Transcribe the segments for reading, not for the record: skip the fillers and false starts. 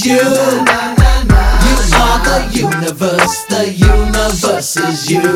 you. You are the universe is you.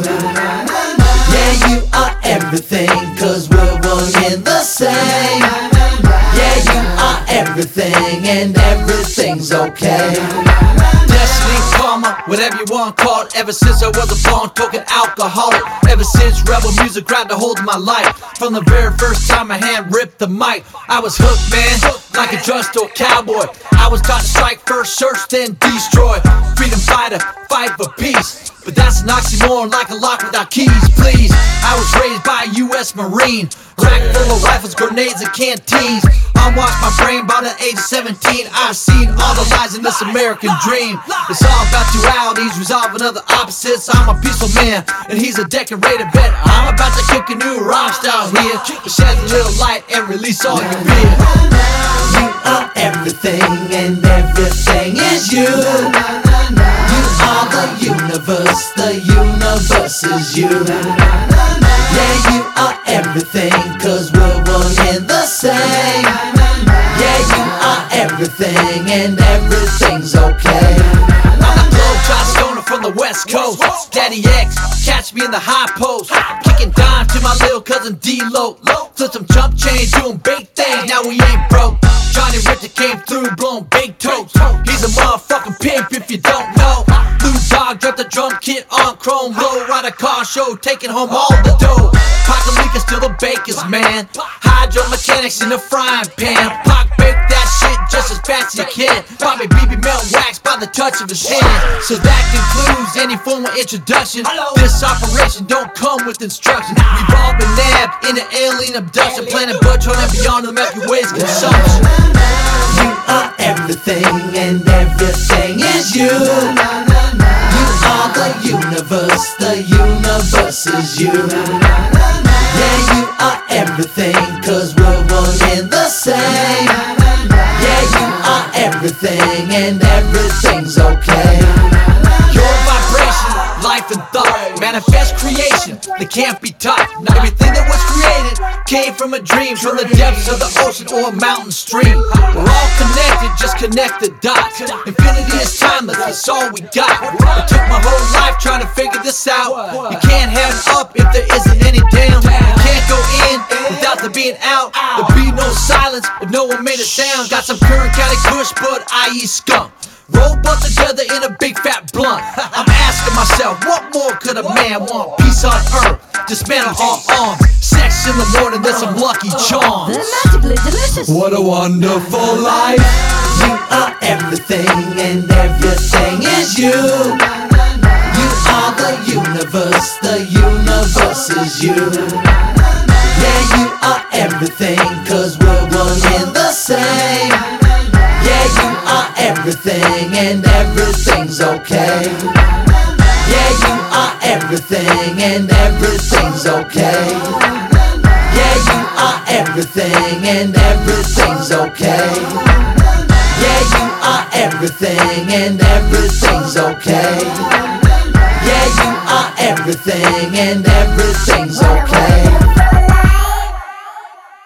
Yeah, you are everything, cause we're one and the same. Yeah, you are everything and everything's okay. Destiny, karma, whatever you want to call it. Ever since I was a born token alcoholic, ever since rebel music grabbed a hold of my life, from the very first time my hand ripped the mic, I was hooked, man, like a drugstore cowboy. I was taught to strike first, search, then destroy. Freedom fighter, fight for peace. But that's an oxymoron, like a lock without keys, please. I was raised by a U.S. Marine, rack full of rifles, grenades, and canteens. Unwashed my brain by the age of 17. I've seen all the lies in this American dream. It's all about dualities, resolving other opposites. I'm a peaceful man, and he's a decorated vet. I'm about to kick a new rhyme style here, to shed a little light and release all your fear. You are everything and everything is you. You are the universe is you. Yeah, you are everything, cause we're one and the same. Yeah, you are everything and everything's okay. I'm a globe-trot stoner from the West Coast. Daddy X, catch me in the high post, kicking dime to my little cousin D-Lo. Flip some jump change, doing big things, now we ain't broke. Johnny Richter came through, blowing big toast. He's a motherfucking pimp if you don't know. Blue Dog dropped the drum kit on chrome. Low rider car show, taking home all the dough. Pakalika still the baker's man. Hydro mechanics in the frying pan. Pac bake that shit just as fast as you can. Bobby BB melt wax by the touch of his hand. So that concludes any formal introduction. This operation don't come with instructions. We've all been nabbed in an alien abduction, planet Butron and beyond the Milky Way's consumption. You are everything and everything is you. You are the universe is you. Yeah, you are everything, cause we're one and the same. Yeah, you are everything and everything's okay. Your vibration, life and thought, manifest creation that can't be taught. Everything that was created came from a dream, from the depths of the ocean or a mountain stream. We're all connected, just connect the dots. Infinity is timeless, that's all we got. It took my whole life trying to figure this out. You can't have an up if there isn't any down. You can't go in without there being out. There'll be no silence if no one made a sound. Got some Kern County Kush, but i.e. skunk. Roll both together in a big fat blunt. I'm asking myself, what more could a man want? Peace on earth, dismantle all arms. Sex in the morning, that's some lucky charms. Magically delicious. What a wonderful life. You are everything and everything is you. You are the universe is you. Yeah, you are everything, cause we're one and the same. Yeah, you are everything and everything's okay. Yeah, you are everything and everything's okay. Yeah, you are everything and everything's okay. Yeah, you are everything and everything's okay. Yeah, you are everything and everything's